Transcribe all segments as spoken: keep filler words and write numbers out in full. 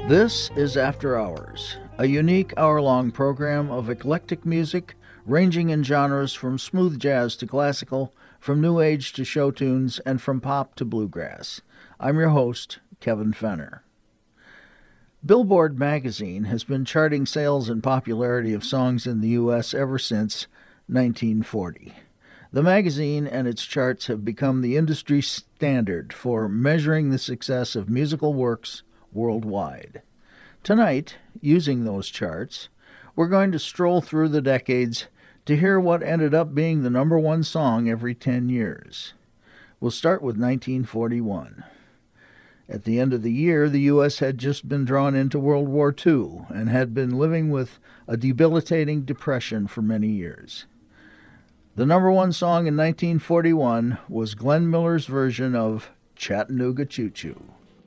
This is After Hours, a unique hour-long program of eclectic music ranging in genres from smooth jazz to classical, from new age to show tunes, and from pop to bluegrass. I'm your host, Kevin Fenner. Billboard magazine has been charting sales and popularity of songs in the U S ever since nineteen forty. The magazine and its charts have become the industry standard for measuring the success of musical works worldwide. Tonight, using those charts, we're going to stroll through the decades to hear what ended up being the number one song every ten years. We'll start with nineteen forty-one. At the end of the year, the U S had just been drawn into World War Two and had been living with a debilitating depression for many years. The number one song in nineteen forty-one was Glenn Miller's version of Chattanooga Choo Choo.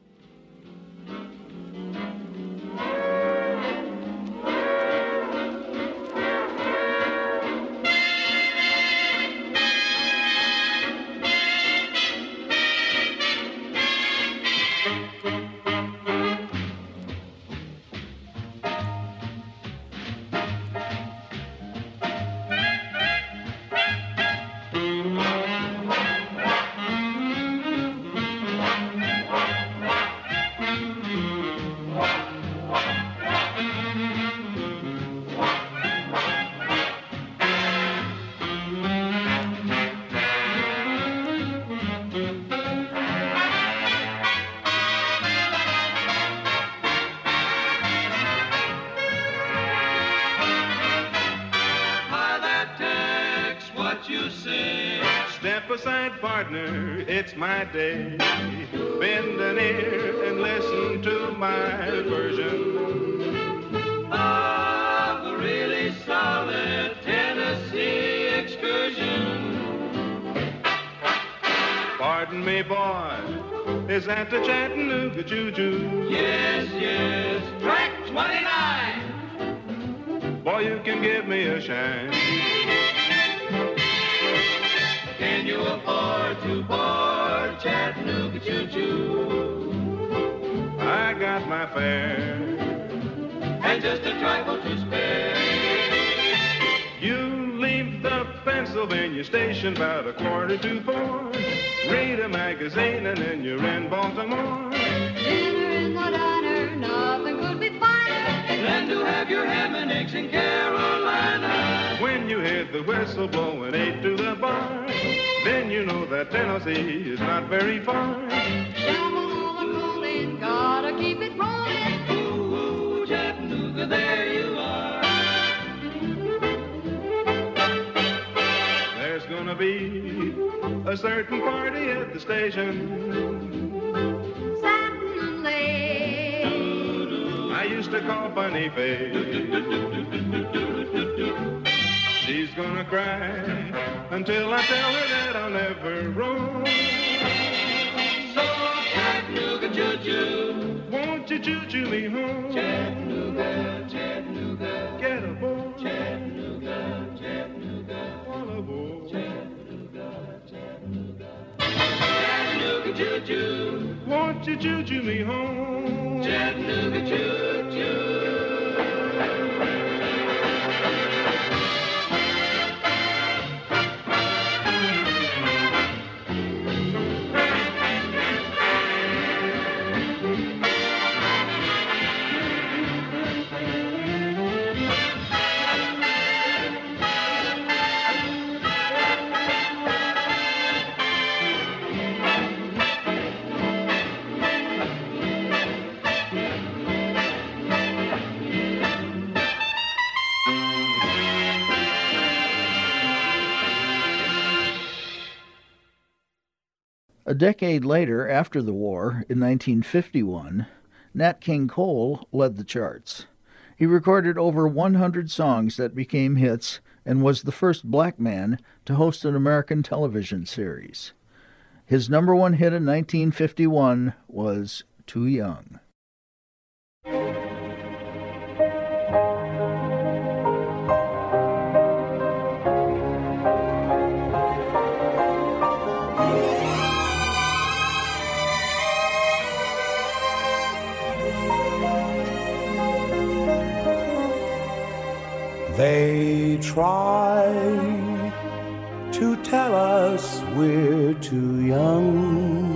It's my day. Bend an ear and listen to my version of a really solid Tennessee excursion. Pardon me, boy, is that the Chattanooga Choo Choo? Yes, yes, track twenty-nine. Boy, you can give me a shine. Can you afford to board Chattanooga Choo Choo? I got my fare and just a trifle to spare. You leave the Pennsylvania station about a quarter to four. Read a magazine and then you're in Baltimore. Dinner in the diner, nothing could be finer than to have your ham and eggs in Carolina. When you hear the whistle blowing eight to the bar, then you know that Tennessee is not very far. Shovel all the coal in, gotta keep it rolling. Ooh, ooh, Chattanooga, there you are. There's gonna be a certain party at the station. Certainly. I used to call Funny Face. She's gonna cry until I tell her that I'll never roam. So Chattanooga choo-choo, won't you choo-choo me home? Chattanooga, Chattanooga, get aboard. Chattanooga, Chattanooga, all aboard. Chattanooga, Chattanooga, Chattanooga choo-choo, won't you choo-choo me home? Chattanooga choo-choo. A decade later, after the war, in nineteen fifty-one, Nat King Cole led the charts. He recorded over one hundred songs that became hits and was the first black man to host an American television series. His number one hit in nineteen fifty-one was Too Young. They try to tell us we're too young,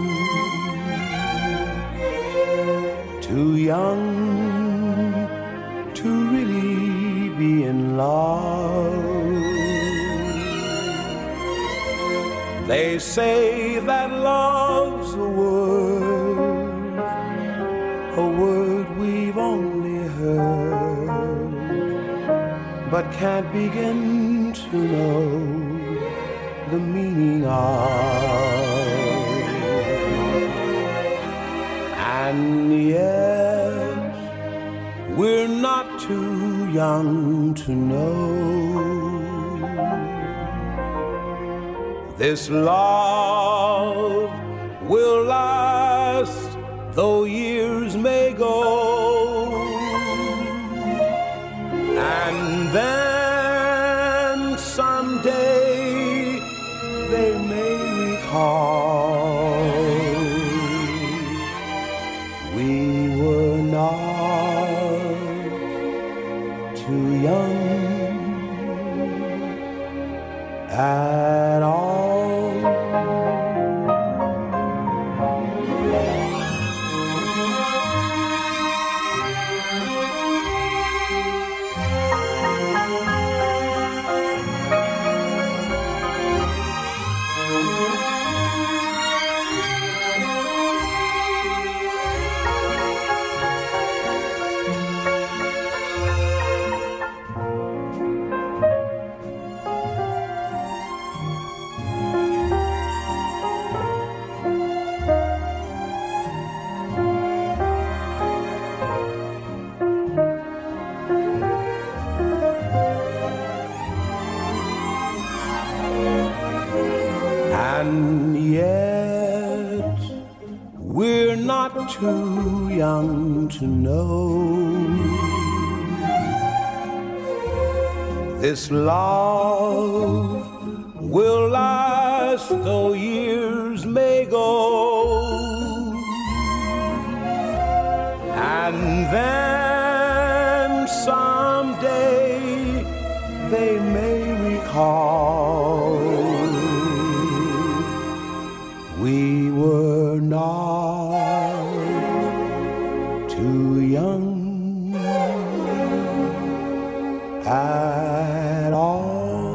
too young to really be in love. They say that love's a word, a word we've only heard, but can't begin to know the meaning of. And yet we're not too young to know this love will last though years may go. And then someday they may recall we were not too young at all. And yet we're not too young to know this love will last though years may go. And then someday they may recall we were not too young at all.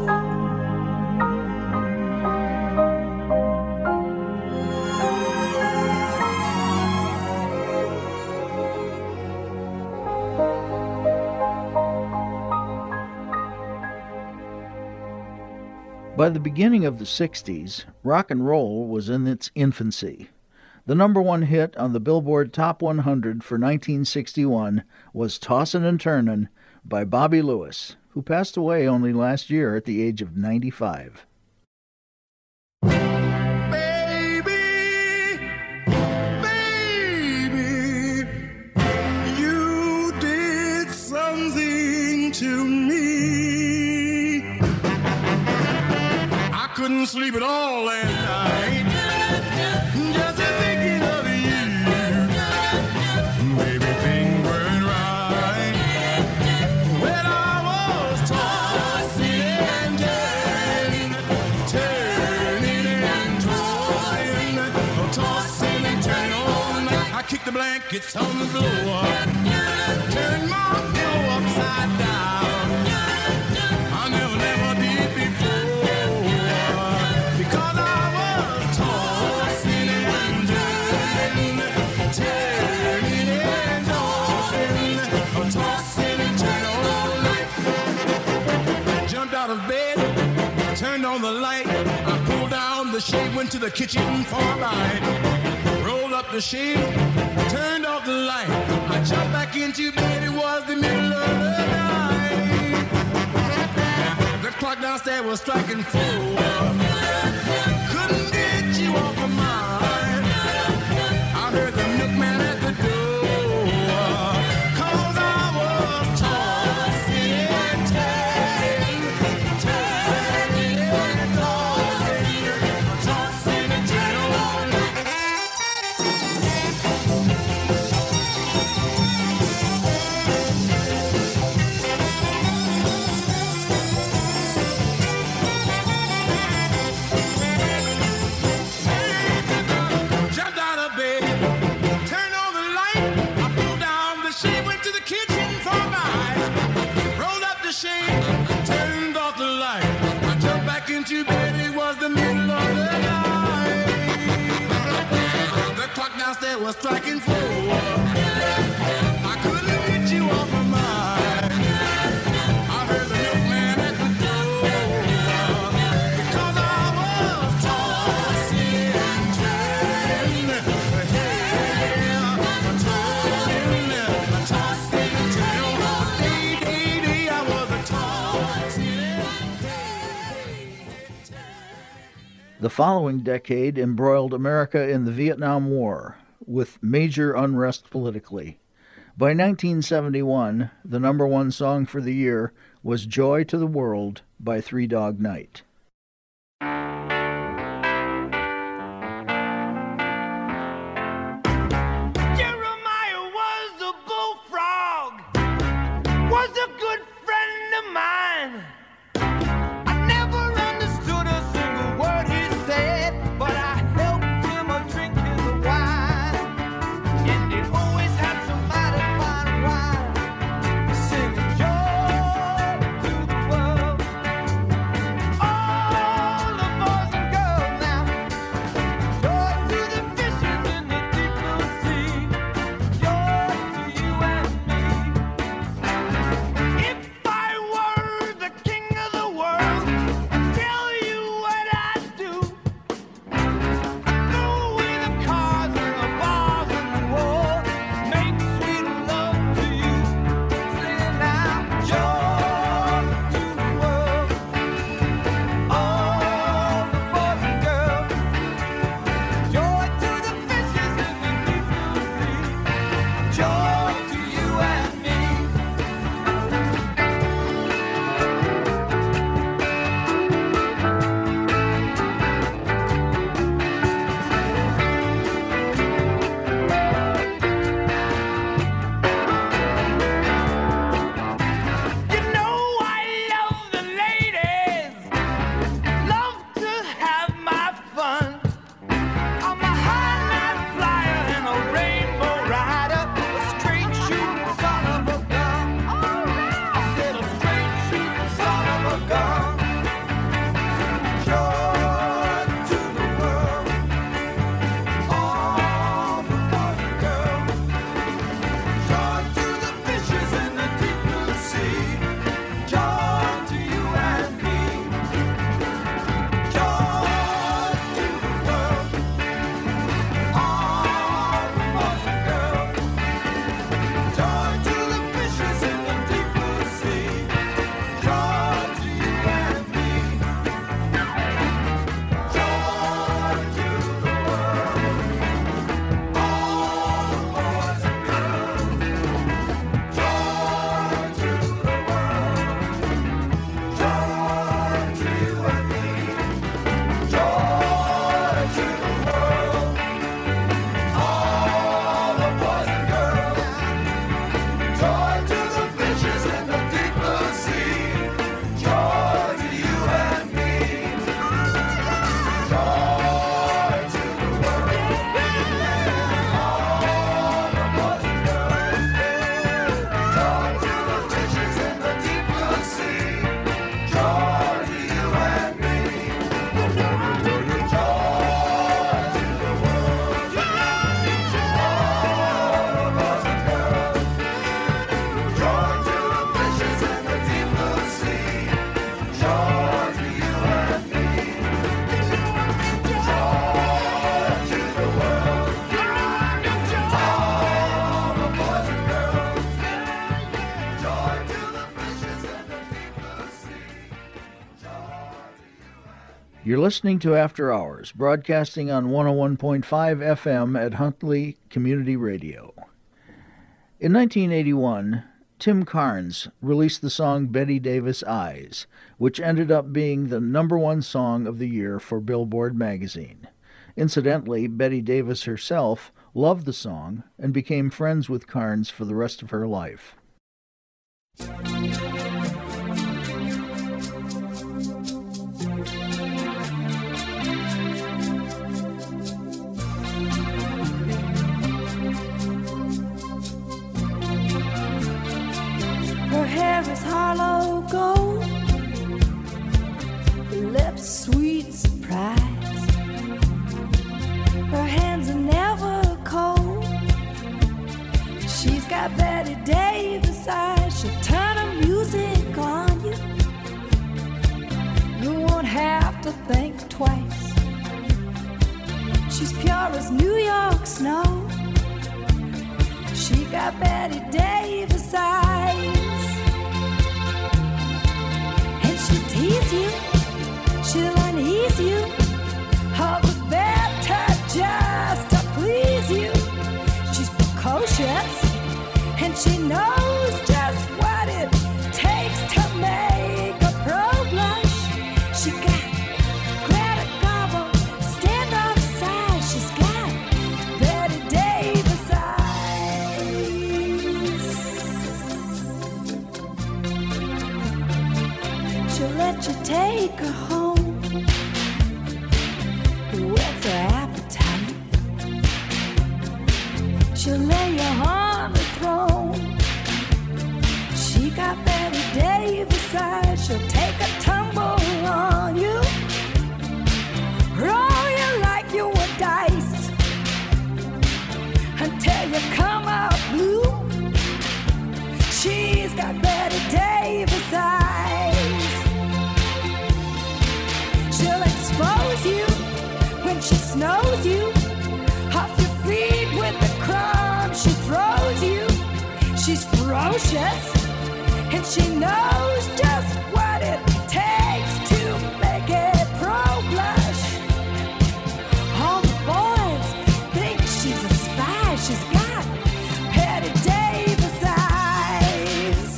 By the beginning of the sixties, rock and roll was in its infancy. The number one hit on the Billboard Top one hundred for nineteen sixty-one was Tossin' and Turnin' by Bobby Lewis, who passed away only last year at the age of ninety-five. Baby, baby, you did something to me. I couldn't sleep at all last night, just thinking of you. Baby, things weren't right when I was tossing and turning, turning and tossing, tossing and turning all night. I kicked the blankets on the floor, turned my pillow upside down. I never, never did before. Turned on the light, I pulled down the shade, went to the kitchen for a bite. Rolled up the shade, turned off the light. I jumped back into bed, it was the middle of the night. The clock downstairs was striking four. Couldn't get you off my mind. I heard the milkman at the door, 'cause I was tossing and turning, turning and tossing, tossing and turning all night. The following decade embroiled America in the Vietnam War, with major unrest politically. By nineteen seventy-one, the number one song for the year was Joy to the World by Three Dog Night. Jeremiah was a bullfrog, was a good friend of mine. I never understood a single word he said, but I helped him a drink his wine. And he always had some mighty fine wine, singing joy to the world. All the boys and girls now, joy to the fishes in the deep blue sea, joy to you and me. If I were the king of the world, I'd tell you what I'd do. I'd throw away the cars and the bars and the war, make sweet love to you, singing now, joy to the world. All the boys and girls, joy to the fishes in the deep blue sea, joy to you and me. You know I love the ladies, love to have my fun. I'm a high night flyer and a rainbow rider, a straight shooting son of a gun. I said a straight shooting son of a gun. Joy to the world, all the boys and girls. Joy to the fishes in the deep blue sea. Joy to you and me. Joy to the world, all the boys and girls. Joy to the fishes in the deep blue sea. Joy to you and me. Joy to the world, all the boys and girls. Joy to the world, joy to you and me. Joy to the world, all the boys and girls. Joy to the fishes in the deep blue sea. Joy to you and me. Joy to the world, all the boys and girls. Joy to the fishes in the deep blue sea. Joy to you and me. Joy to the world, all the boys and girls. Joy to the fishes in the deep blue sea. Joy to you and me. Joy to the world, all the boys and girls. Joy to the fishes in the deep blue sea. Joy to you. You're listening to After Hours, broadcasting on one oh one point five F M at Huntley Community Radio. In nineteen eighty-one, Tim Carnes released the song Betty Davis Eyes, which ended up being the number one song of the year for Billboard magazine. Incidentally, Betty Davis herself loved the song and became friends with Carnes for the rest of her life. Her hair is hollow gold, her lips sweet surprise. Her hands are never cold. She's got Betty Davis eyes. She'll turn her music on you. You won't have to think twice. She's pure as New York snow. She got Betty Davis eyes. And she'll tease you, she'll unease you. Won't you take her home? What's her appetite? She'll lay you on the throne. She got Betty Davis eyes. She'll take a tumble on you, roll you like you were dice until you come out blue. She's got Betty Davis eyes. She'll expose you when she snows you off your feet with the crumbs she throws you. She's ferocious and she knows just what it takes to make it pro-blush. All the boys think she's a spy. She's got Betty Davis eyes.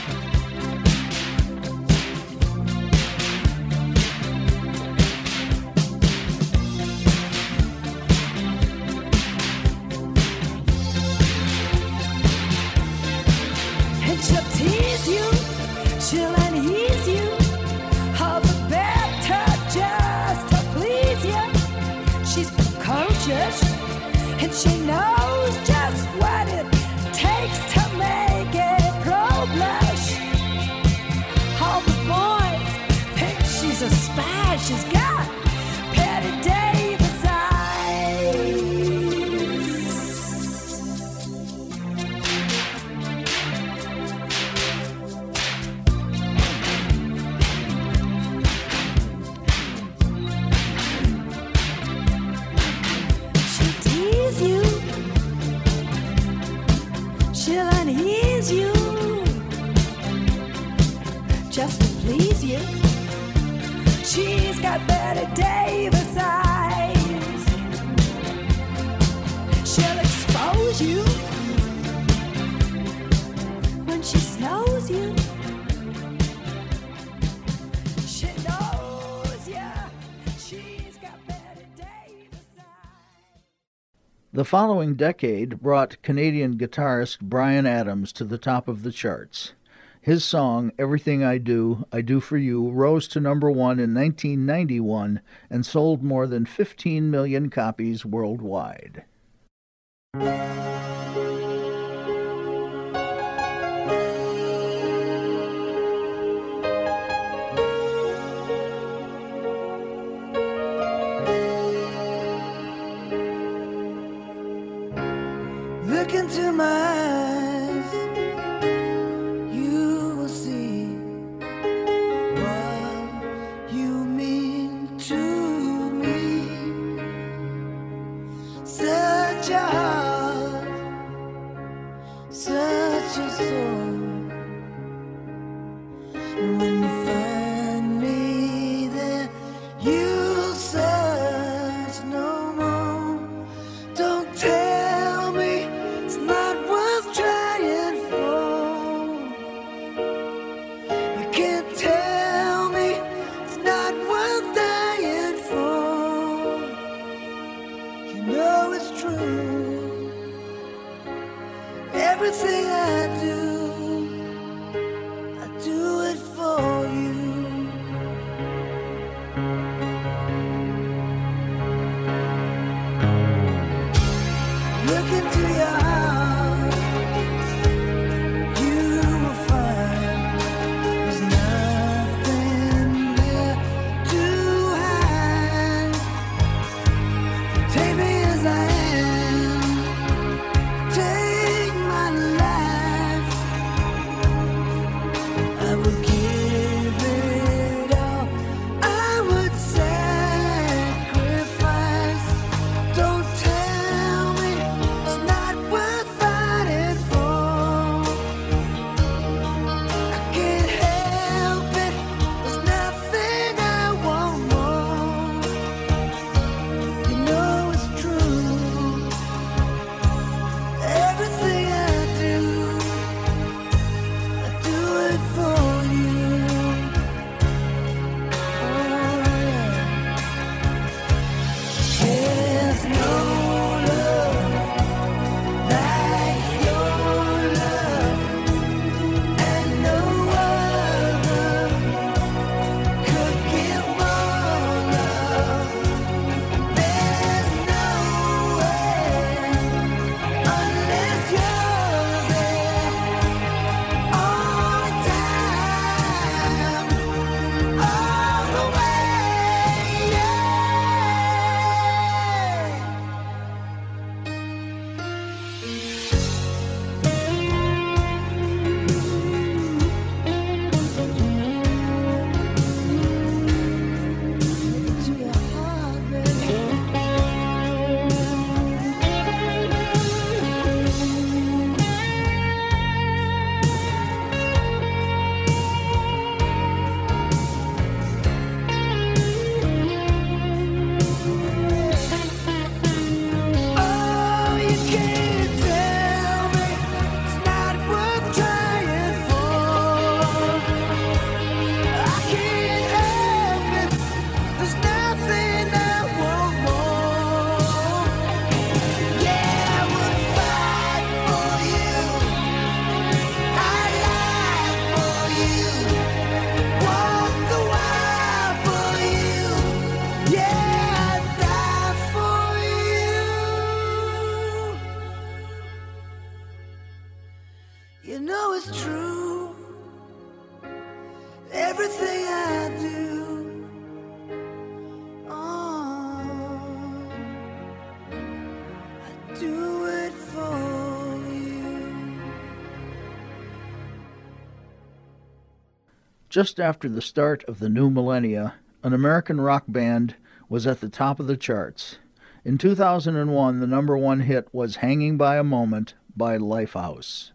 And she'll tease you, she'll unease you, all the better just to please you. She's precocious, and she knows just what it takes to make it pro-blush. All the boys think she's a spy. She's got Betty Davis eyes. She'll tease you, she'll unease you, just to please you. She's got Betty Davis eyes. She'll expose you when she snows you. She knows ya. She's got Betty Davis eyes. The following decade brought Canadian guitarist Bryan Adams to the top of the charts. His song, Everything I Do, I Do For You, rose to number one in nineteen ninety-one and sold more than fifteen million copies worldwide. Look into my eyes, you will see what you mean to me. Such a heart Just after the start of the new millennia, an American rock band was at the top of the charts. In two thousand one, the number one hit was Hanging by a Moment by Lifehouse.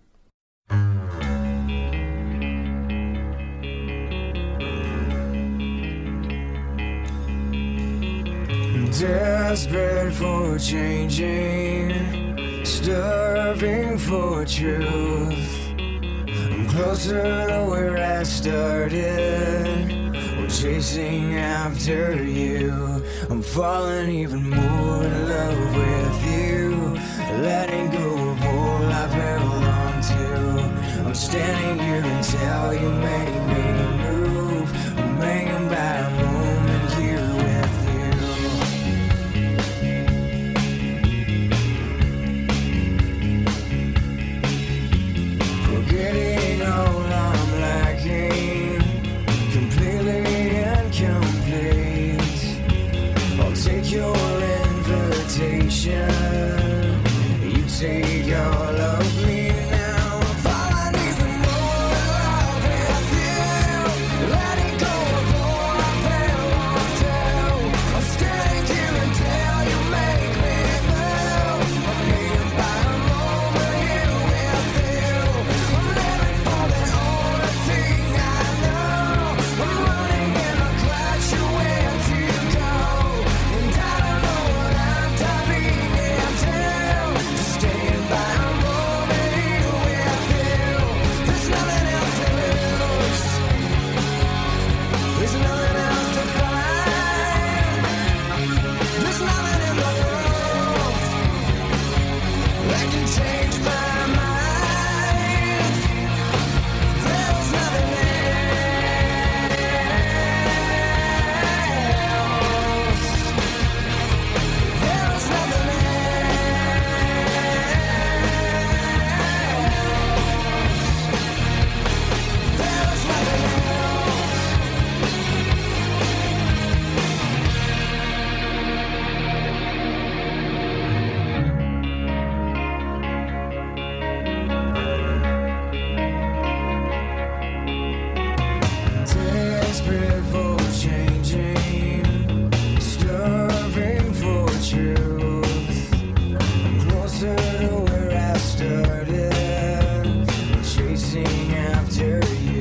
Desperate for changing, starving for truth. I'm closer to where I started, we're chasing after you. I'm falling even more in love with you, letting go of all I've held on to. I'm standing here until you make me move. I'm hanging by a moment here with you. Forgetting all I'm lacking, completely incomplete. I'll take your invitation, you take all of me now. I'm falling even more in love with you, letting go of all I've held on to. I'm standing here until you make me move. I'm being by a moment here with you. I'm living for the only thing I know. I'm running and I'll clash you where to go, and I don't know what I'm diving into. Just staying by a moment here with you. There's nothing else to lose. There's nothing else to find. There's nothing in the world that can change my mind. There's nothing else. There's nothing else. There's nothing else. Desperate for changing, starving for truth. I'm closer to where I started, chasing after you.